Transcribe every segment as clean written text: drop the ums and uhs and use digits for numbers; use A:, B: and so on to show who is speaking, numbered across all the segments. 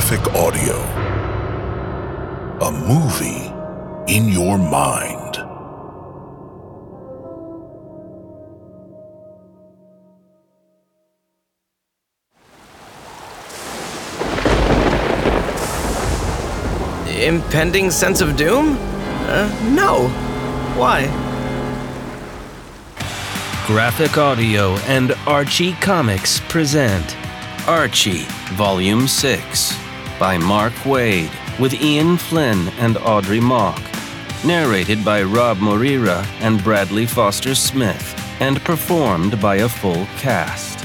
A: Graphic Audio. A movie in your mind.
B: Impending sense of doom? No. Why?
C: Graphic Audio and Archie Comics present Archie, Volume 6 by Mark Waid with Ian Flynn and Audrey Mauch. Narrated by Rob Morira and Bradley Foster Smith and performed by a full cast.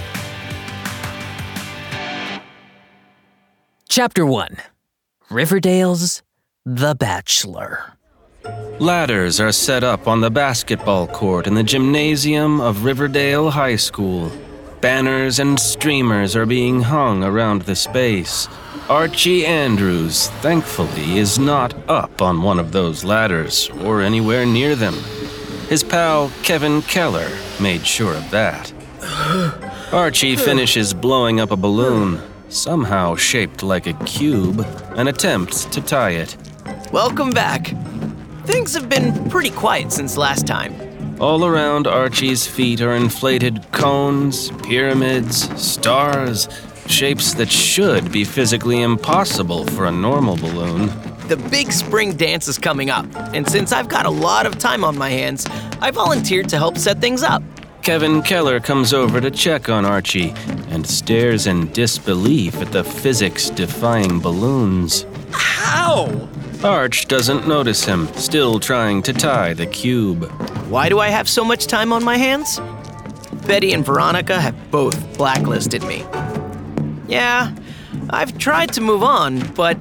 D: Chapter 1. Riverdale's The Bachelor.
C: Ladders are set up on the basketball court in the gymnasium of Riverdale High School. Banners and streamers are being hung around the space. Archie Andrews, thankfully, is not up on one of those ladders or anywhere near them. His pal, Kevin Keller, made sure of that. Archie finishes blowing up a balloon, somehow shaped like a cube, and attempts to tie it.
B: Welcome back. Things have been pretty quiet since last time.
C: All around Archie's feet are inflated cones, pyramids, stars, shapes that should be physically impossible for a normal balloon.
B: The big spring dance is coming up, and since I've got a lot of time on my hands, I volunteered to help set things up.
C: Kevin Keller comes over to check on Archie and stares in disbelief at the physics-defying balloons.
B: How?
C: Arch doesn't notice him, still trying to tie the cube.
B: Why do I have so much time on my hands? Betty and Veronica have both blacklisted me. Yeah, I've tried to move on, but...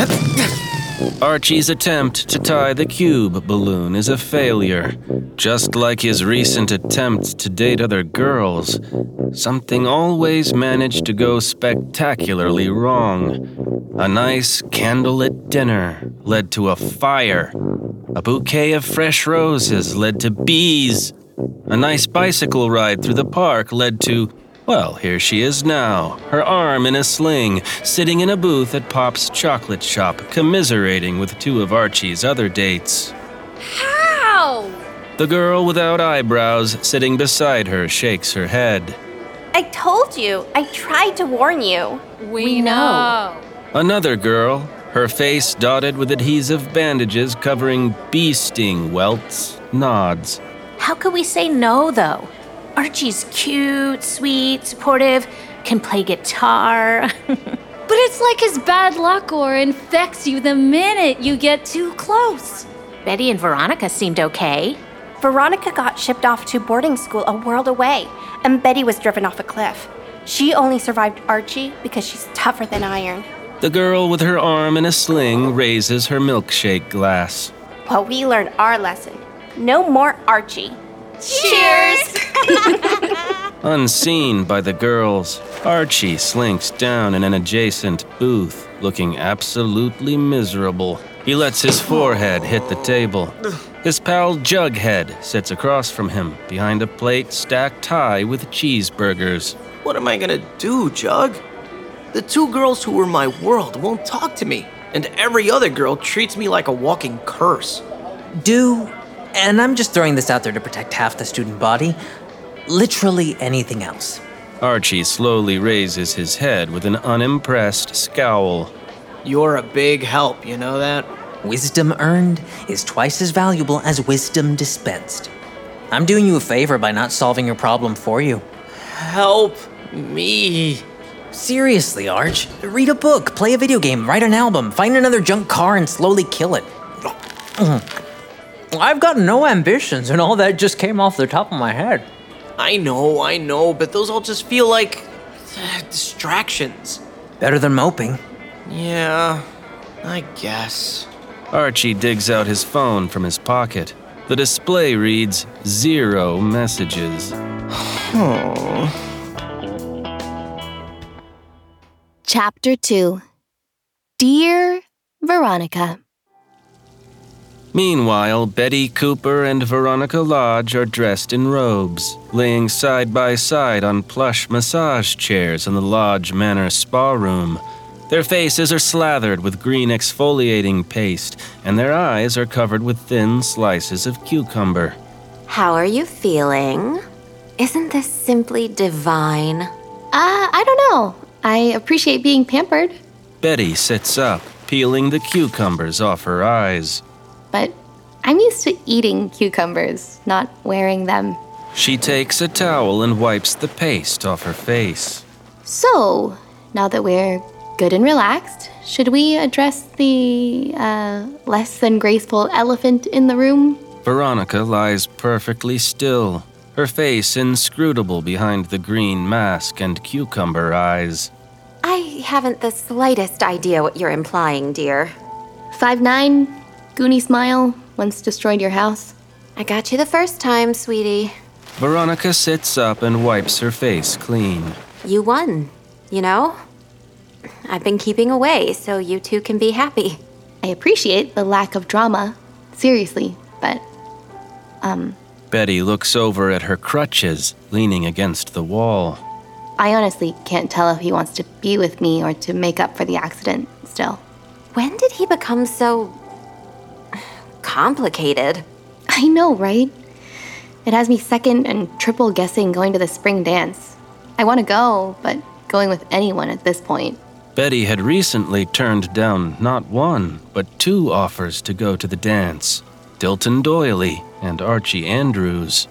C: Archie's attempt to tie the cube balloon is a failure. Just like his recent attempts to date other girls, something always managed to go spectacularly wrong. A nice candlelit dinner led to a fire. A bouquet of fresh roses led to bees. A nice bicycle ride through the park led to... Well, here she is now, her arm in a sling, sitting in a booth at Pop's chocolate shop, commiserating with two of Archie's other dates.
E: How?
C: The girl without eyebrows sitting beside her shakes her head.
E: I told you. I tried to warn you. We know.
C: Another girl, her face dotted with adhesive bandages covering bee sting welts, nods.
E: How could we say no, though? Archie's cute, sweet, supportive, can play guitar.
F: But it's like his bad luck or infects you the minute you get too close.
E: Betty and Veronica seemed okay.
G: Veronica got shipped off to boarding school a world away, and Betty was driven off a cliff. She only survived Archie because she's tougher than iron.
C: The girl with her arm in a sling raises her milkshake glass.
G: Well, we learned our lesson. No more Archie.
E: Cheers!
C: Unseen by the girls, Archie slinks down in an adjacent booth, looking absolutely miserable. He lets his forehead hit the table. His pal Jughead sits across from him, behind a plate stacked high with cheeseburgers.
B: What am I gonna do, Jug? The two girls who were my world won't talk to me, and every other girl treats me like a walking curse.
D: And I'm just throwing this out there to protect half the student body, literally anything else.
C: Archie slowly raises his head with an unimpressed scowl.
B: You're a big help, you know that?
D: Wisdom earned is twice as valuable as wisdom dispensed. I'm doing you a favor by not solving your problem for you.
B: Help me.
D: Seriously, Arch. Read a book, play a video game, write an album, find another junk car and slowly kill it. I've got no ambitions, and all that just came off the top of my head.
B: I know, but those all just feel like distractions.
D: Better than moping.
B: Yeah, I guess.
C: Archie digs out his phone from his pocket. The display reads 0 messages.
H: Chapter 2. Dear Veronica.
C: Meanwhile, Betty Cooper and Veronica Lodge are dressed in robes, laying side by side on plush massage chairs in the Lodge Manor spa room. Their faces are slathered with green exfoliating paste, and their eyes are covered with thin slices of cucumber.
I: How are you feeling? Isn't this simply divine?
H: I don't know. I appreciate being pampered,
C: Betty sits up, peeling the cucumbers off her eyes.
H: but I'm used to eating cucumbers, not wearing them.
C: She takes a towel and wipes the paste off her face.
H: So, now that we're good and relaxed, should we address the, less than graceful elephant in the room?
C: Veronica lies perfectly still, her face inscrutable behind the green mask and cucumber eyes.
I: I haven't the slightest idea what you're implying, dear.
H: 5'9", Goonie smile, once destroyed your house.
I: I got you the first time, sweetie.
C: Veronica sits up and wipes her face clean.
I: You won, you know? I've been keeping away so you two can be happy.
H: I appreciate the lack of drama, seriously, but,
C: Betty looks over at her crutches, leaning against the wall.
H: I honestly can't tell if he wants to be with me or to make up for the accident still.
I: When did he become so complicated?
H: I know, right? It has me second and triple guessing going to the spring dance. I want to go, but going with anyone at this point.
C: Betty had recently turned down not one, but 2 offers to go to the dance. Dilton Doyley and Archie Andrews.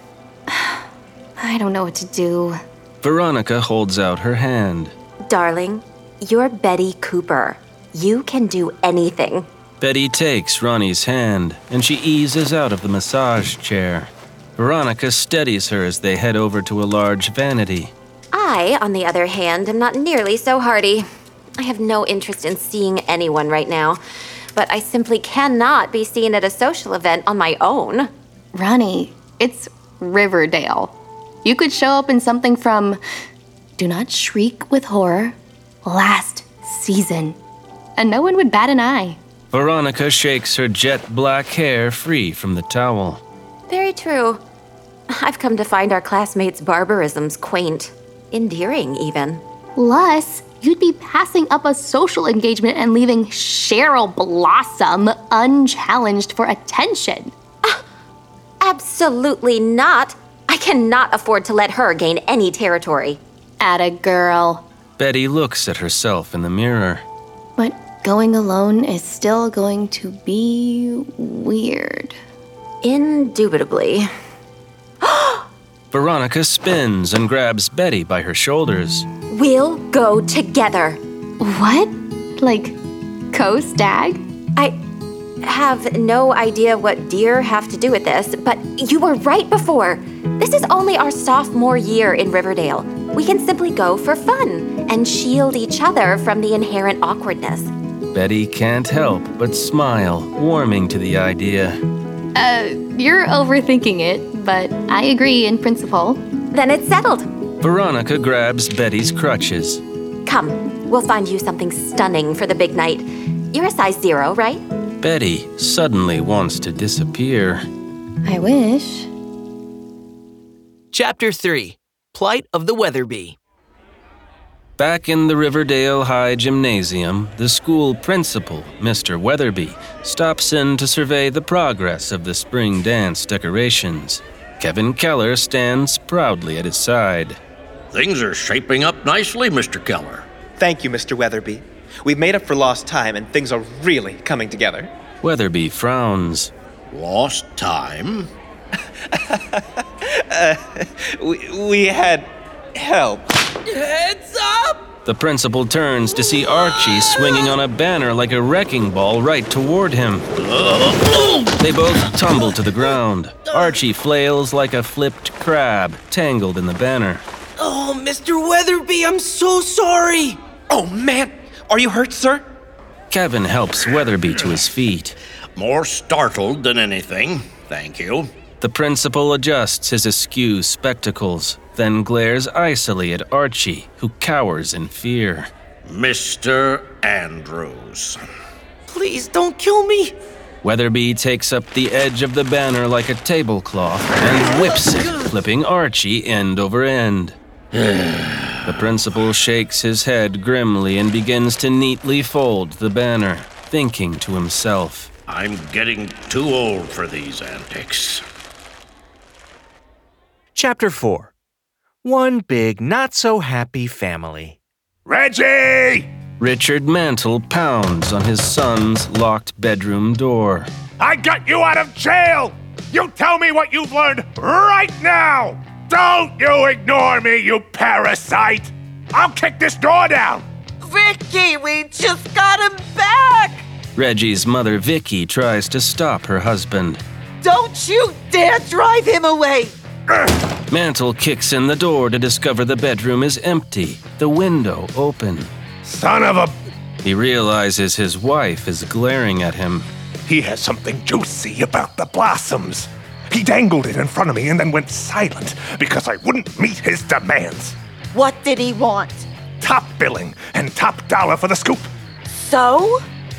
H: I don't know what to do.
C: Veronica holds out her hand.
I: Darling, you're Betty Cooper. You can do anything.
C: Betty takes Ronnie's hand, and she eases out of the massage chair. Veronica steadies her as they head over to a large vanity.
I: I, on the other hand, am not nearly so hardy. I have no interest in seeing anyone right now, but I simply cannot be seen at a social event on my own.
H: Ronnie, it's Riverdale. You could show up in something from Do Not Shriek with Horror, last season, and no one would bat an eye.
C: Veronica shakes her jet black hair free from the towel.
I: Very true. I've come to find our classmates' barbarisms quaint, endearing even.
H: Plus, you'd be passing up a social engagement and leaving Cheryl Blossom unchallenged for attention.
I: Absolutely not. I cannot afford to let her gain any territory.
H: Atta girl.
C: Betty looks at herself in the mirror.
H: But going alone is still going to be weird.
I: Indubitably.
C: Veronica spins and grabs Betty by her shoulders.
I: We'll go together.
H: What? Like, co-stag?
I: I have no idea what deer have to do with this, but you were right before. This is only our sophomore year in Riverdale. We can simply go for fun and shield each other from the inherent awkwardness.
C: Betty can't help but smile, warming to the idea.
H: You're overthinking it, but I agree in principle.
I: Then it's settled.
C: Veronica grabs Betty's crutches.
I: Come, we'll find you something stunning for the big night. You're a size 0, right?
C: Betty suddenly wants to disappear.
H: I wish.
B: Chapter 3, Plight of the Weatherby.
C: Back in the Riverdale High Gymnasium, the school principal, Mr. Weatherby, stops in to survey the progress of the spring dance decorations. Kevin Keller stands proudly at his side.
J: Things are shaping up nicely, Mr. Keller.
K: Thank you, Mr. Weatherby. We've made up for lost time and things are really coming together.
C: Weatherby frowns.
J: Lost time?
K: We had help.
B: Heads up!
C: The principal turns to see Archie swinging on a banner like a wrecking ball right toward him. They both tumble to the ground. Archie flails like a flipped crab, tangled in the banner.
B: Oh, Mr. Weatherby, I'm so sorry!
K: Oh, man! Are you hurt, sir?
C: Kevin helps Weatherby to his feet.
J: More startled than anything, thank you.
C: The principal adjusts his askew spectacles, then glares icily at Archie, who cowers in fear.
J: Mr. Andrews.
B: Please don't kill me!
C: Weatherby takes up the edge of the banner like a tablecloth and whips it, flipping Archie end over end. The principal shakes his head grimly and begins to neatly fold the banner, thinking to himself,
J: I'm getting too old for these antics.
L: Chapter 4. One big not-so-happy family.
M: Reggie!
C: Richard Mantle pounds on his son's locked bedroom door.
M: I got you out of jail! You tell me what you've learned right now! Don't you ignore me, you parasite! I'll kick this door down!
N: Vicky, we just got him back!
C: Reggie's mother, Vicky, tries to stop her husband.
N: Don't you dare drive him away!
C: Mantle kicks in the door to discover the bedroom is empty, the window open.
M: Son of a...
C: He realizes his wife is glaring at him.
M: He has something juicy about the blossoms. He dangled it in front of me and then went silent because I wouldn't meet his demands.
N: What did he want?
M: Top billing and top dollar for the scoop.
N: So?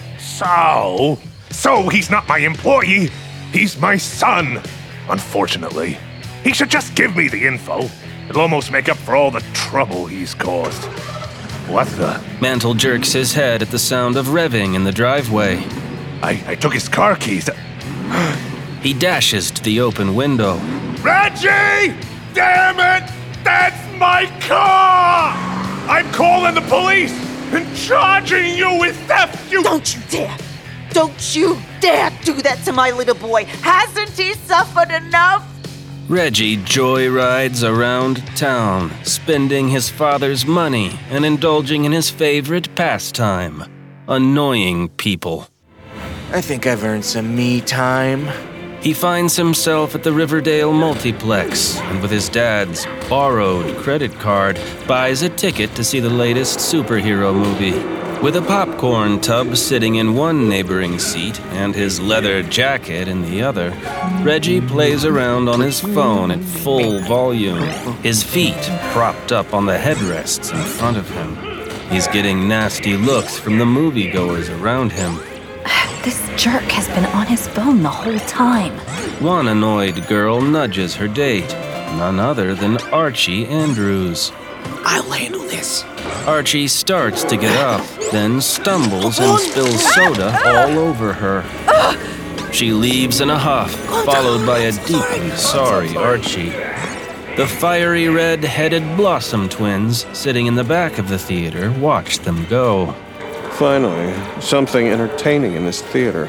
M: So he's not my employee. He's my son. Unfortunately, he should just give me the info. It'll almost make up for all the trouble he's caused. What the?
C: Mantle jerks his head at the sound of revving in the driveway.
M: I took his car keys.
C: He dashes to the open window.
M: Reggie! Damn it! That's my car! I'm calling the police and charging you with theft, you...
N: Don't you dare! Don't you dare do that to my little boy! Hasn't he suffered enough?
C: Reggie joyrides around town, spending his father's money and indulging in his favorite pastime, annoying people.
L: I think I've earned some me time.
C: He finds himself at the Riverdale Multiplex and with his dad's borrowed credit card buys a ticket to see the latest superhero movie. With a popcorn tub sitting in one neighboring seat and his leather jacket in the other, Reggie plays around on his phone at full volume, his feet propped up on the headrests in front of him. He's getting nasty looks from the moviegoers around him.
O: This jerk has been on his phone the whole time.
C: One annoyed girl nudges her date, none other than Archie Andrews.
L: I'll handle this.
C: Archie starts to get up, then stumbles and spills soda all over her. She leaves in a huff, followed by a deeply sorry Archie. The fiery red-headed Blossom twins, sitting in the back of the theater, watch them go.
P: Finally, something entertaining in this theater.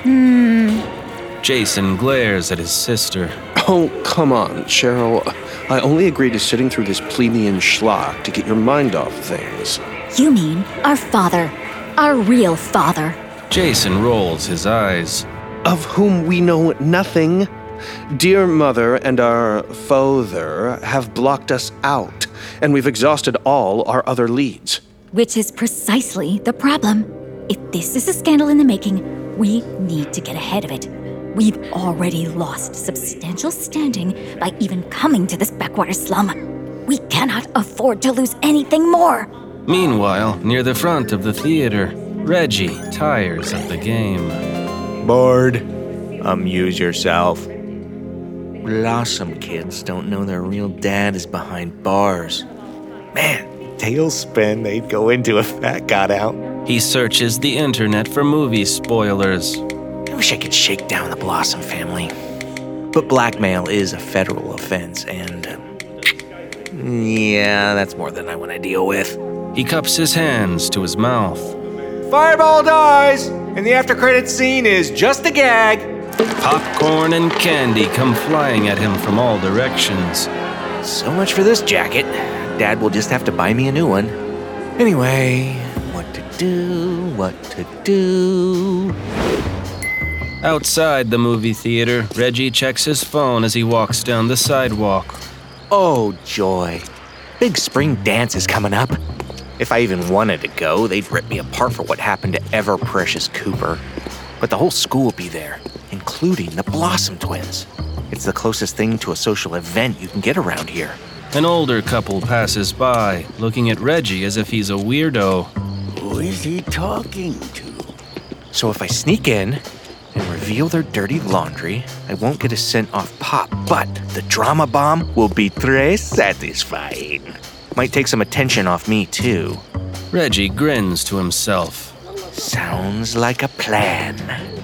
C: Jason glares at his sister.
P: Oh, come on, Cheryl. I only agreed to sitting through this plebeian schlock to get your mind off things.
O: You mean our father, our real father.
C: Jason rolls his eyes.
P: Of whom we know nothing. Dear mother and our father have blocked us out, and we've exhausted all our other leads.
O: Which is precisely the problem. If this is a scandal in the making, we need to get ahead of it. We've already lost substantial standing by even coming to this backwater slum. We cannot afford to lose anything more.
C: Meanwhile, near the front of the theater, Reggie tires of the game.
L: Bored? Amuse yourself. Blossom kids don't know their real dad is behind bars. Man. Tailspin, they'd go into if that got out.
C: He searches the internet for movie spoilers.
L: I wish I could shake down the Blossom family. But blackmail is a federal offense, and... yeah, that's more than I want to deal with.
C: He cups his hands to his mouth.
Q: Fireball dies, and the after-credits scene is just a gag.
C: Popcorn and candy come flying at him from all directions.
L: So much for this jacket. Dad will just have to buy me a new one. Anyway, what to do.
C: Outside the movie theater, Reggie checks his phone as he walks down the sidewalk.
L: Oh, joy. Big spring dance is coming up. If I even wanted to go, they'd rip me apart for what happened to ever-precious Cooper. But the whole school will be there, including the Blossom twins. It's the closest thing to a social event you can get around here.
C: An older couple passes by, looking at Reggie as if he's a weirdo.
L: Who is he talking to? So if I sneak in and reveal their dirty laundry, I won't get a cent off Pop, but the drama bomb will be très satisfying. Might take some attention off me, too.
C: Reggie grins to himself.
L: Sounds like a plan.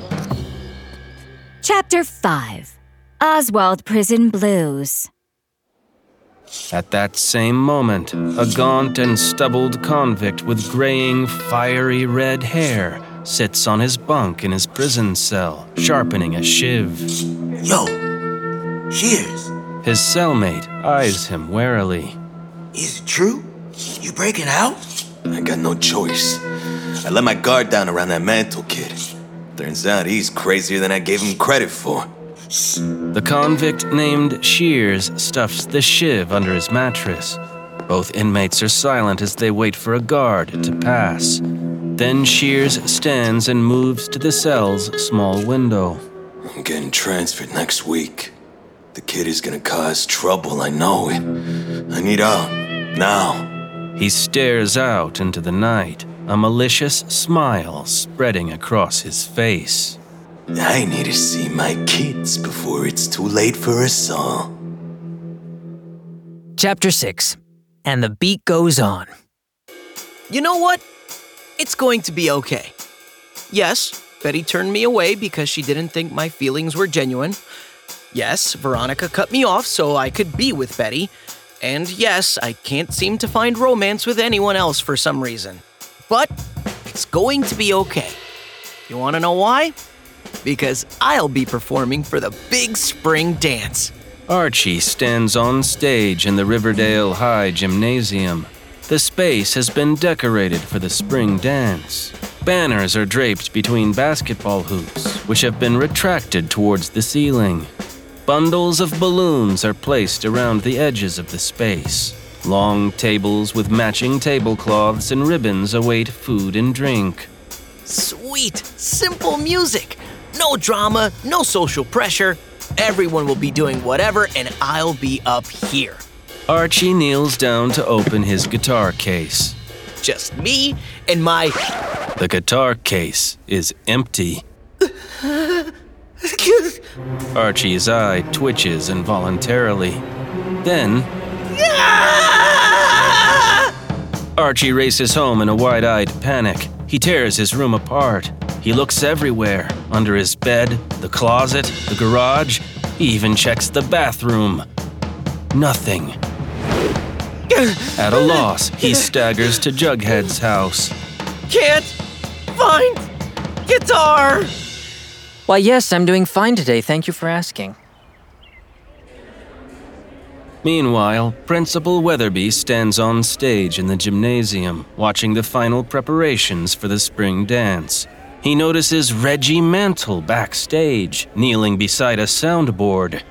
O: Chapter 5 Oswald Prison Blues.
C: At that same moment, a gaunt and stubbled convict with graying, fiery red hair sits on his bunk in his prison cell, sharpening a shiv.
R: Yo, Shears.
C: His cellmate eyes him warily.
R: Is it true? You breaking out?
S: I got no choice. I let my guard down around that Mantle kid. Turns out he's crazier than I gave him credit for.
C: The convict named Shears stuffs the shiv under his mattress. Both inmates are silent as they wait for a guard to pass. Then Shears stands and moves to the cell's small window.
S: I'm getting transferred next week. The kid is gonna cause trouble, I know it. I need out, now.
C: He stares out into the night, a malicious smile spreading across his face.
S: I need to see my kids before it's too late for us all.
D: Chapter 6. And the beat goes on.
B: You know what? It's going to be okay. Yes, Betty turned me away because she didn't think my feelings were genuine. Yes, Veronica cut me off so I could be with Betty. And yes, I can't seem to find romance with anyone else for some reason. But it's going to be okay. You want to know why? Because I'll be performing for the big spring dance.
C: Archie stands on stage in the Riverdale High Gymnasium. The space has been decorated for the spring dance. Banners are draped between basketball hoops, which have been retracted towards the ceiling. Bundles of balloons are placed around the edges of the space. Long tables with matching tablecloths and ribbons await food and drink.
B: Sweet, simple music. No drama, no social pressure. Everyone will be doing whatever, and I'll be up here.
C: Archie kneels down to open his guitar case.
B: Just me and my...
C: The guitar case is empty. Archie's eye twitches involuntarily. Then... Archie races home in a wide-eyed panic. He tears his room apart. He looks everywhere, under his bed, the closet, the garage. He even checks the bathroom. Nothing. At a loss, he staggers to Jughead's house.
B: Can't find guitar!
D: Why, yes, I'm doing fine today. Thank you for asking.
C: Meanwhile, Principal Weatherby stands on stage in the gymnasium, watching the final preparations for the spring dance. He notices Reggie Mantle backstage, kneeling beside a soundboard.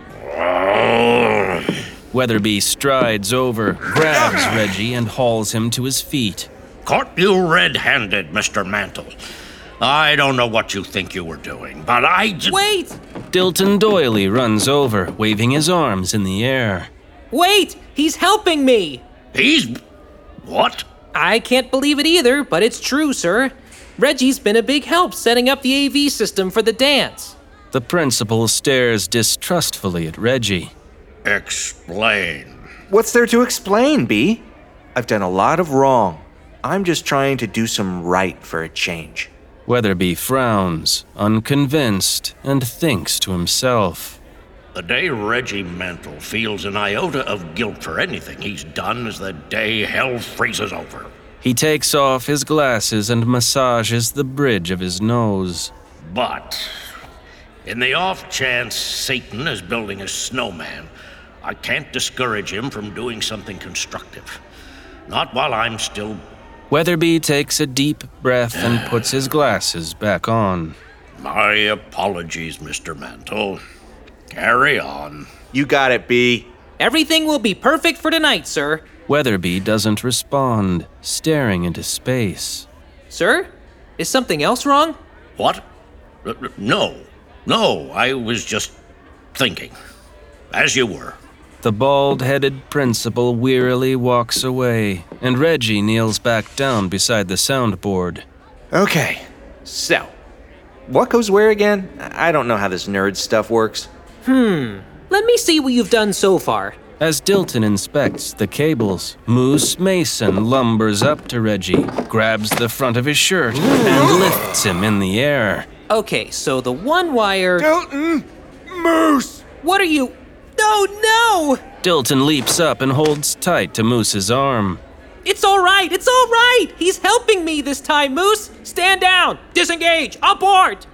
C: Weatherby strides over, grabs Reggie, and hauls him to his feet.
J: Caught you red-handed, Mr. Mantle. I don't know what you think you were doing, but
T: Wait!
C: Dilton Doily runs over, waving his arms in the air.
T: Wait! He's helping me!
J: He's... what?
T: I can't believe it either, but it's true, sir. Reggie's been a big help setting up the AV system for the dance.
C: The principal stares distrustfully at Reggie.
J: Explain.
L: What's there to explain, B? I've done a lot of wrong. I'm just trying to do some right for a change.
C: Weatherby frowns, unconvinced, and thinks to himself.
J: The day Reggie Mantle feels an iota of guilt for anything he's done is the day hell freezes over.
C: He takes off his glasses and massages the bridge of his nose.
J: But, in the off chance Satan is building a snowman, I can't discourage him from doing something constructive. Not while I'm still...
C: Weatherby takes a deep breath and puts his glasses back on.
J: My apologies, Mr. Mantle. Carry on.
L: You got it, B.
T: Everything will be perfect for tonight, sir.
C: Weatherby doesn't respond, staring into space.
T: Sir? Is something else wrong?
J: What? No, I was just thinking. As you were.
C: The bald-headed principal wearily walks away, and Reggie kneels back down beside the soundboard.
L: Okay, so, what goes where again? I don't know how this nerd stuff works.
T: Let me see what you've done so far.
C: As Dilton inspects the cables, Moose Mason lumbers up to Reggie, grabs the front of his shirt, and lifts him in the air.
T: Okay, so the one wire...
M: Dilton! Moose!
T: What are you... No!
C: Dilton leaps up and holds tight to Moose's arm.
T: It's all right! He's helping me this time, Moose! Stand down! Disengage! Abort!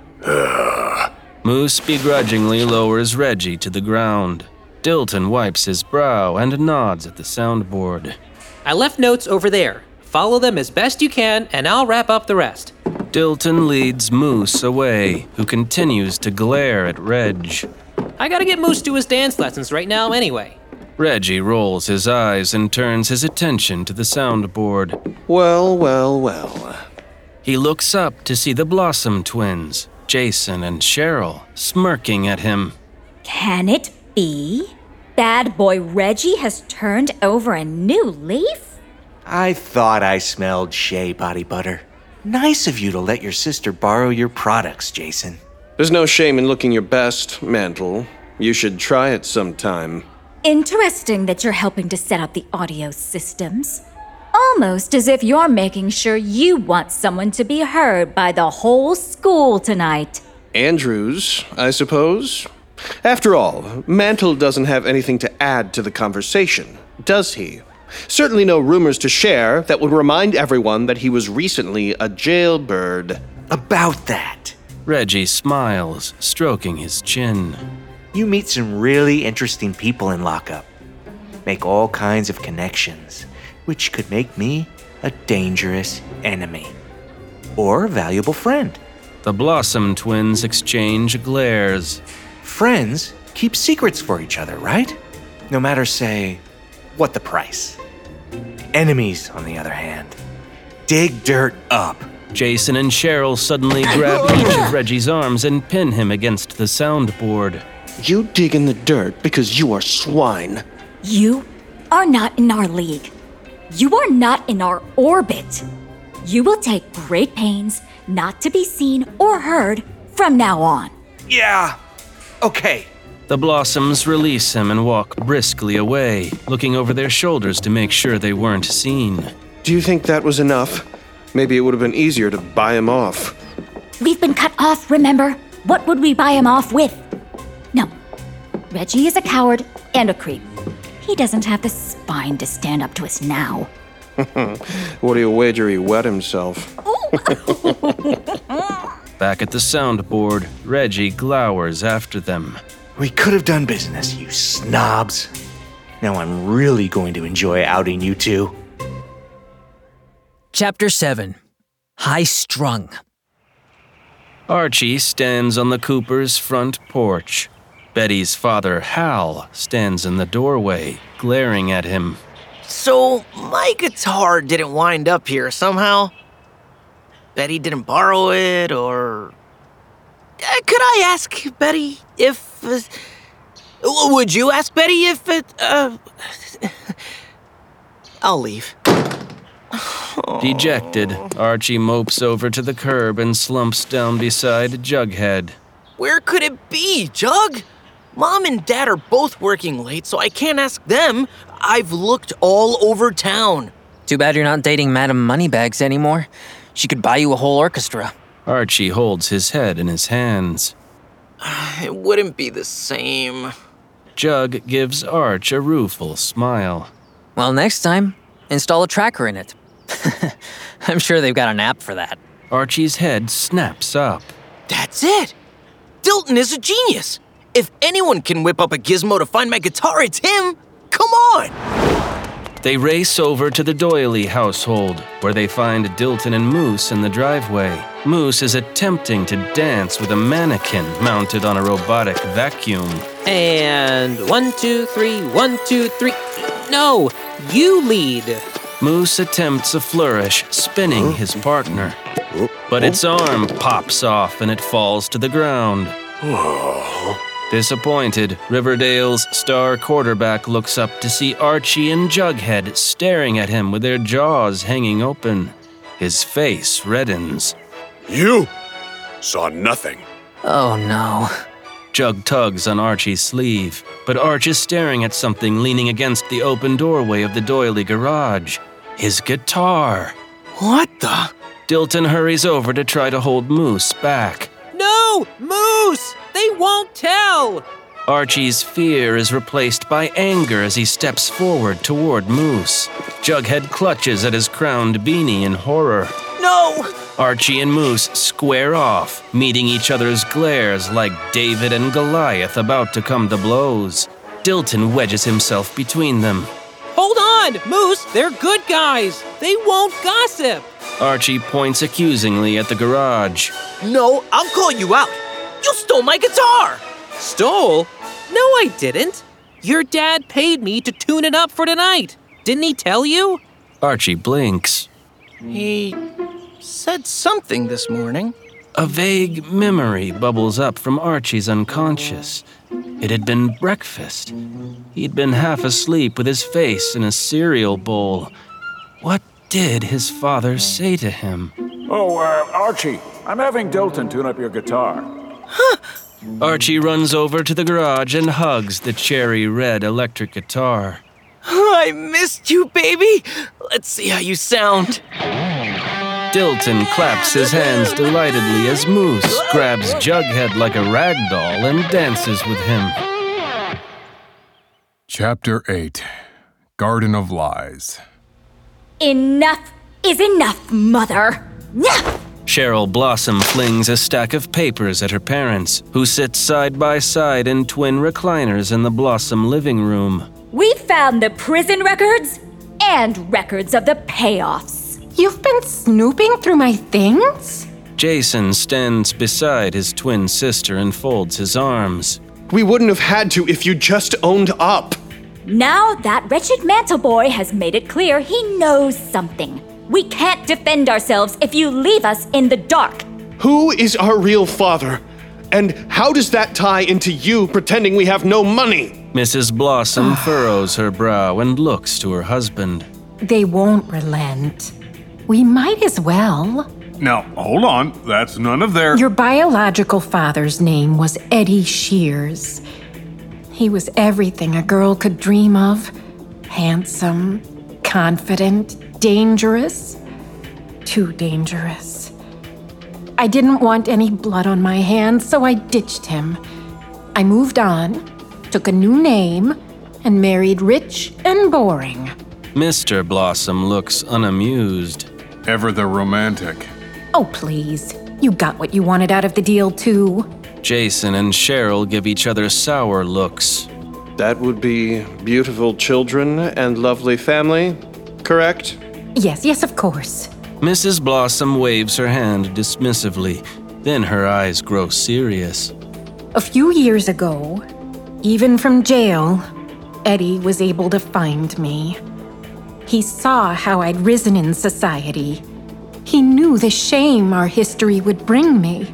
C: Moose begrudgingly lowers Reggie to the ground. Dilton wipes his brow and nods at the soundboard.
T: I left notes over there. Follow them as best you can, and I'll wrap up the rest.
C: Dilton leads Moose away, who continues to glare at Reg.
T: I gotta get Moose to his dance lessons right now anyway.
C: Reggie rolls his eyes and turns his attention to the soundboard.
P: Well.
C: He looks up to see the Blossom twins, Jason and Cheryl, smirking at him.
O: Can it be? Bad boy Reggie has turned over a new leaf?
L: I thought I smelled shea body butter. Nice of you to let your sister borrow your products, Jason.
P: There's no shame in looking your best, Mantle. You should try it sometime.
O: Interesting that you're helping to set up the audio systems. Almost as if you're making sure you want someone to be heard by the whole school tonight.
P: Andrews, I suppose? After all, Mantle doesn't have anything to add to the conversation, does he? Certainly no rumors to share that would remind everyone that he was recently a jailbird.
L: About that.
C: Reggie smiles, stroking his chin.
L: You meet some really interesting people in lockup. Make all kinds of connections, which could make me a dangerous enemy. Or a valuable friend.
C: The Blossom twins exchange glares.
L: Friends keep secrets for each other, right? No matter, say, what the price. Enemies, on the other hand, dig dirt up.
C: Jason and Cheryl suddenly grab each of Reggie's arms and pin him against the soundboard.
P: You dig in the dirt because you are swine.
O: You are not in our league. You are not in our orbit. You will take great pains not to be seen or heard from now on.
L: Yeah, okay.
C: The Blossoms release him and walk briskly away, looking over their shoulders to make sure they weren't seen.
P: Do you think that was enough? Maybe it would have been easier to buy him off.
O: We've been cut off, remember? What would we buy him off with? No. Reggie is a coward and a creep. He doesn't have the spine to stand up to us now.
P: What do you wager he wet himself?
C: Back at the soundboard, Reggie glowers after them.
L: We could have done business, you snobs. Now I'm really going to enjoy outing you two.
U: Chapter 7. High Strung.
C: Archie stands on the Coopers' front porch. Betty's father, Hal, stands in the doorway, glaring at him.
B: So, my guitar didn't wind up here somehow? Betty didn't borrow it, or... could I ask Betty if... would you ask Betty if it... I'll leave.
C: Dejected, Archie mopes over to the curb and slumps down beside Jughead.
B: Where could it be, Jug? Mom and Dad are both working late, so I can't ask them. I've looked all over town.
D: Too bad you're not dating Madam Moneybags anymore. She could buy you a whole orchestra.
C: Archie holds his head in his hands.
B: It wouldn't be the same.
C: Jug gives Arch a rueful smile.
D: Well, next time, install a tracker in it. I'm sure they've got an app for that.
C: Archie's head snaps up.
B: That's it! Dilton is a genius! If anyone can whip up a gizmo to find my guitar, it's him! Come on!
C: They race over to the Doily household, where they find Dilton and Moose in the driveway. Moose is attempting to dance with a mannequin mounted on a robotic vacuum.
T: And 1, 2, 3, 1, 2, 3. No, you lead.
C: Moose attempts a flourish, spinning his partner. But its arm pops off and it falls to the ground. Disappointed, Riverdale's star quarterback looks up to see Archie and Jughead staring at him with their jaws hanging open. His face reddens.
A: You saw nothing.
D: Oh no.
C: Jug tugs on Archie's sleeve. but Arch is staring at something leaning against the open doorway of the doily garage. His guitar.
B: What the?
C: Dilton hurries over to try to hold Moose back.
T: No! Moose! They won't tell!
C: Archie's fear is replaced by anger as he steps forward toward Moose. Jughead clutches at his crowned beanie in horror.
B: No!
C: Archie and Moose square off, meeting each other's glares like David and Goliath about to come to blows. Dilton wedges himself between them.
T: Hold on, Moose! They're good guys! They won't gossip!
C: Archie points accusingly at the garage.
B: No, I'll call you out. You stole my guitar!
T: Stole? No, I didn't. Your dad paid me to tune it up for tonight. Didn't he tell you?
C: Archie blinks.
B: He said something this morning.
C: A vague memory bubbles up from Archie's unconscious. It had been breakfast. He'd been half asleep with his face in a cereal bowl. What did his father say to him?
F: Oh, Archie, I'm having Dilton tune up your guitar.
B: Huh?
C: Archie runs over to the garage and hugs the cherry red electric guitar.
B: I missed you, baby. Let's see how you sound.
C: Dilton claps his hands delightedly as Moose grabs Jughead like a rag doll and dances with him.
V: Chapter 8. Garden of Lies.
O: Enough is enough, Mother. Enough!
C: Cheryl Blossom flings a stack of papers at her parents, who sit side by side in twin recliners in the Blossom living room.
O: We found the prison records and records of the payoffs.
W: You've been snooping through my things?
C: Jason stands beside his twin sister and folds his arms.
P: We wouldn't have had to if you just owned up.
O: Now that wretched Mantle Boy has made it clear he knows something. We can't defend ourselves if you leave us in the dark.
P: Who is our real father? And how does that tie into you pretending we have no money?
C: Mrs. Blossom furrows her brow and looks to her husband.
W: They won't relent. We might as well.
V: Now, hold on. That's none of their...
W: Your biological father's name was Eddie Shears. He was everything a girl could dream of. Handsome, confident, dangerous. Too dangerous. I didn't want any blood on my hands, so I ditched him. I moved on, took a new name, and married rich and boring.
C: Mr. Blossom looks unamused.
V: Ever the romantic.
W: Oh, please. You got what you wanted out of the deal, too.
C: Jason and Cheryl give each other sour looks.
P: That would be beautiful children and lovely family, correct?
W: Yes, of course.
C: Mrs. Blossom waves her hand dismissively, then her eyes grow serious.
W: A few years ago, even from jail, Eddie was able to find me. He saw how I'd risen in society. He knew the shame our history would bring me.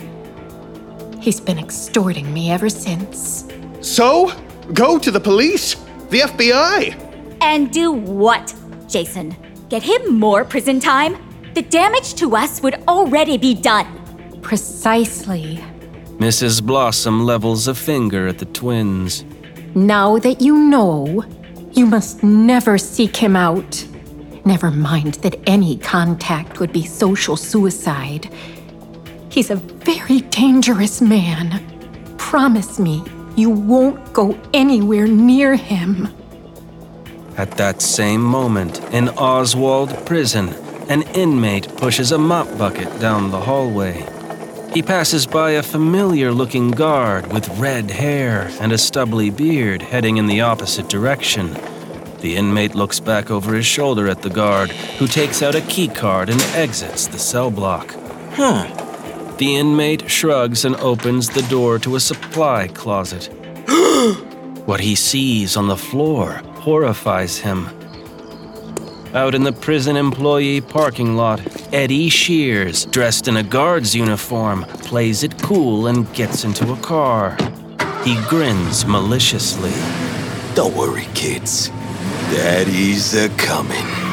W: He's been extorting me ever since.
P: So? Go to the police? The FBI?
O: And do what, Jason? Get him more prison time? The damage to us would already be done.
W: Precisely.
C: Mrs. Blossom levels a finger at the twins.
W: Now that you know, you must never seek him out. Never mind that any contact would be social suicide. He's a very dangerous man. Promise me you won't go anywhere near him.
C: At that same moment, in Oswald Prison, an inmate pushes a mop bucket down the hallway. He passes by a familiar-looking guard with red hair and a stubbly beard heading in the opposite direction. The inmate looks back over his shoulder at the guard, who takes out a key card and exits the cell block. The inmate shrugs and opens the door to a supply closet. What he sees on the floor horrifies him. Out in the prison employee parking lot, Eddie Shears, dressed in a guard's uniform, plays it cool and gets into a car. He grins maliciously.
S: Don't worry, kids. Daddy's a-comin'.